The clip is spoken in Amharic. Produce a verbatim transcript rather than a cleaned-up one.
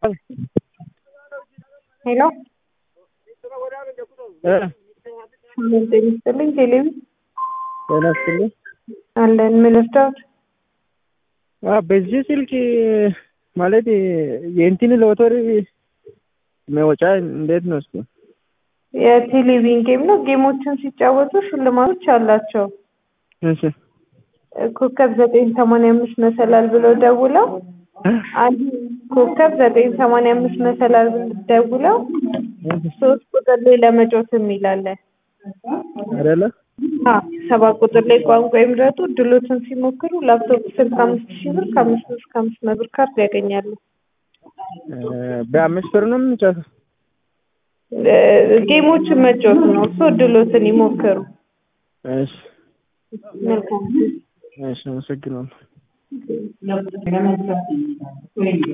Hello? Eh, ጤና ይስጥልኝ ቴሌቪ ጤና ይስጥልኝ። አለን ምን ልርዳዎት? አ በዚህ ስልክ ማለት የእንትን ሎተሪ መውጫ እንዴት ነው እሱ? የቴሌቪዥን ጌም ነው። ጌሞችን ሲጫወቱ ሽልማቶች አላቸው። እሺ ኮከብ ዘጠኝ ሰማንያ አምስት መሰላል ብለው ደውለው አንድ ኮከብ ዘጠኝ ሰማንያ አምስት መሰላል ብለው ደውለው ሶስት ቁጥር ላይ ለመጫወት የሚል አለ አይደለ? አዎ ሰባት ቁጥር ላይ ቋንቋ ይምረጡ። ድሎትን ሲሞክሩ ላፕቶፕ ስልክ አምስት ሺህ ብር ከአምስት እስከ አምስት መቶ ብር ካርድ ያገኛሉ። በአምስት ብር ነው የምንጫወተው? ጌሞችን መጫወት ነው። እሱ ድሎትን ይሞክሩ። እሺ መልካም እሺ፣ አመሰግናለሁ።